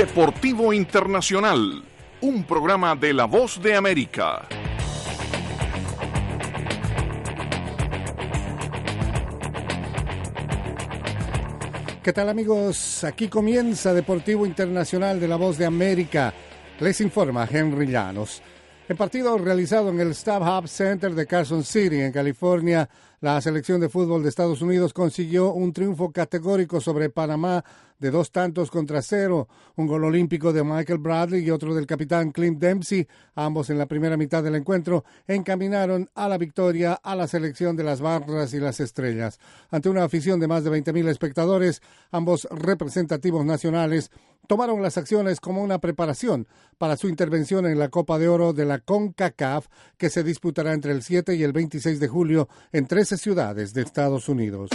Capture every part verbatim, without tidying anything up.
Deportivo Internacional, un programa de La Voz de América. ¿Qué tal, amigos? Aquí comienza Deportivo Internacional de La Voz de América. Les informa Henry Llanos. En partido realizado en el StubHub Center de Carson City, en California, la selección de fútbol de Estados Unidos consiguió un triunfo categórico sobre Panamá de dos tantos contra cero, un gol olímpico de Michael Bradley y otro del capitán Clint Dempsey, ambos en la primera mitad del encuentro, encaminaron a la victoria a la selección de las barras y las estrellas. Ante una afición de más de veinte mil espectadores, ambos representativos nacionales tomaron las acciones como una preparación para su intervención en la Copa de Oro de la CONCACAF, que se disputará entre el siete y el veintiséis de julio en trece ciudades de Estados Unidos.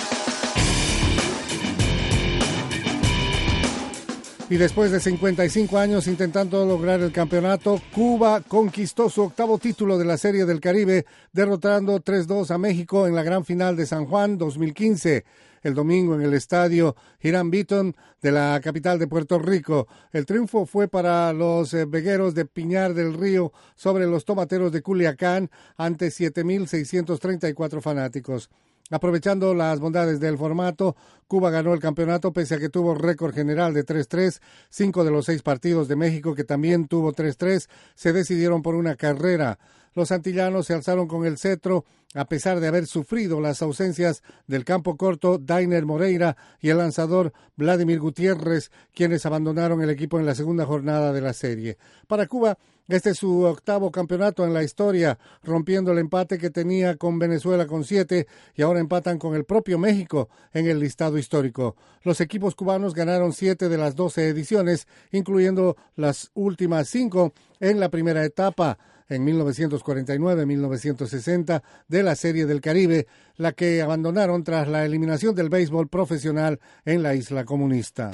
Y después de cincuenta y cinco años intentando lograr el campeonato, Cuba conquistó su octavo título de la Serie del Caribe, derrotando tres dos a México en la gran final de San Juan dos mil quince. El domingo en el estadio Hiram Beaton de la capital de Puerto Rico. El triunfo fue para los eh, vegueros de Piñar del Río sobre los tomateros de Culiacán ante siete mil seiscientos treinta y cuatro fanáticos. Aprovechando las bondades del formato, Cuba ganó el campeonato pese a que tuvo récord general de tres tres. Cinco de los seis partidos de México, que también tuvo tres tres, se decidieron por una carrera. Los antillanos se alzaron con el cetro a pesar de haber sufrido las ausencias del campo corto Dainer Moreira y el lanzador Vladimir Gutiérrez, quienes abandonaron el equipo en la segunda jornada de la serie. Para Cuba, este es su octavo campeonato en la historia, rompiendo el empate que tenía con Venezuela con siete, y ahora empatan con el propio México en el listado histórico. Los equipos cubanos ganaron siete de las doce ediciones, incluyendo las últimas cinco en la primera etapa, en mil novecientos cuarenta y nueve a mil novecientos sesenta, de la Serie del Caribe, la que abandonaron tras la eliminación del béisbol profesional en la isla comunista.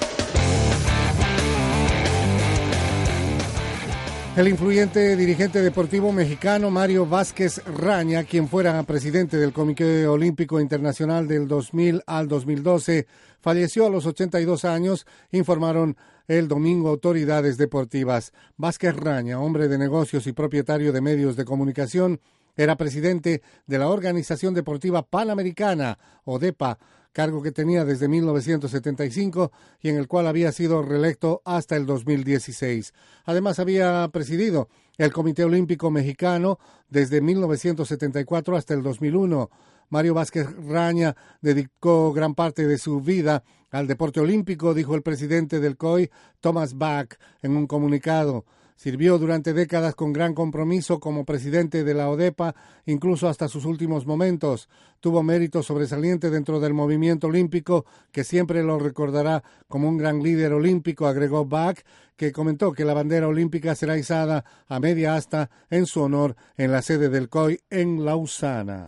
El influyente dirigente deportivo mexicano Mario Vázquez Raña, quien fuera presidente del Comité Olímpico Internacional del dos mil al dos mil doce, falleció a los ochenta y dos años, informaron el domingo autoridades deportivas. Vázquez Raña, hombre de negocios y propietario de medios de comunicación, era presidente de la Organización Deportiva Panamericana, ODEPA, cargo que tenía desde mil novecientos setenta y cinco y en el cual había sido reelecto hasta el dos mil dieciséis. Además, había presidido el Comité Olímpico Mexicano desde mil novecientos setenta y cuatro hasta el dos mil uno. Mario Vázquez Raña dedicó gran parte de su vida al deporte olímpico, dijo el presidente del C O I, Thomas Bach, en un comunicado. Sirvió durante décadas con gran compromiso como presidente de la ODEPA, incluso hasta sus últimos momentos. Tuvo mérito sobresaliente dentro del movimiento olímpico, que siempre lo recordará como un gran líder olímpico, agregó Bach, que comentó que la bandera olímpica será izada a media asta en su honor en la sede del C O I en Lausana.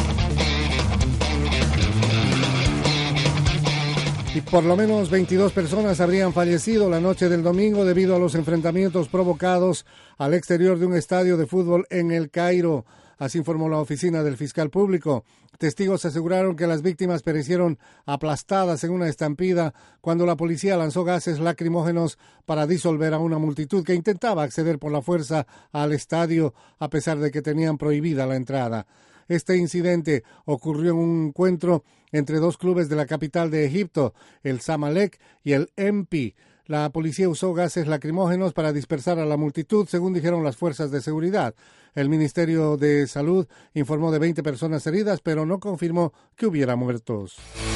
Y por lo menos veintidós personas habrían fallecido la noche del domingo debido a los enfrentamientos provocados al exterior de un estadio de fútbol en El Cairo. Así informó la oficina del fiscal público. Testigos aseguraron que las víctimas perecieron aplastadas en una estampida cuando la policía lanzó gases lacrimógenos para disolver a una multitud que intentaba acceder por la fuerza al estadio a pesar de que tenían prohibida la entrada. Este incidente ocurrió en un encuentro entre dos clubes de la capital de Egipto, el Zamalek y el M P. La policía usó gases lacrimógenos para dispersar a la multitud, según dijeron las fuerzas de seguridad. El Ministerio de Salud informó de veinte personas heridas, pero no confirmó que hubiera muertos.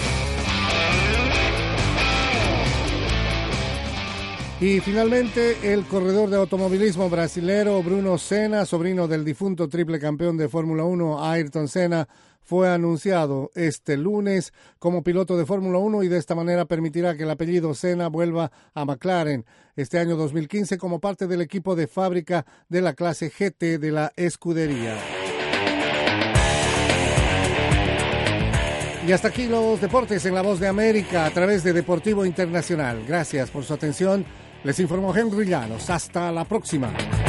Y finalmente, el corredor de automovilismo brasilero Bruno Senna, sobrino del difunto triple campeón de Fórmula uno Ayrton Senna, fue anunciado este lunes como piloto de Fórmula uno y de esta manera permitirá que el apellido Senna vuelva a McLaren este año dos mil quince como parte del equipo de fábrica de la clase G T de la escudería. Y hasta aquí los deportes en La Voz de América a través de Deportivo Internacional. Gracias por su atención. Les informó Henry Llanos. Hasta la próxima.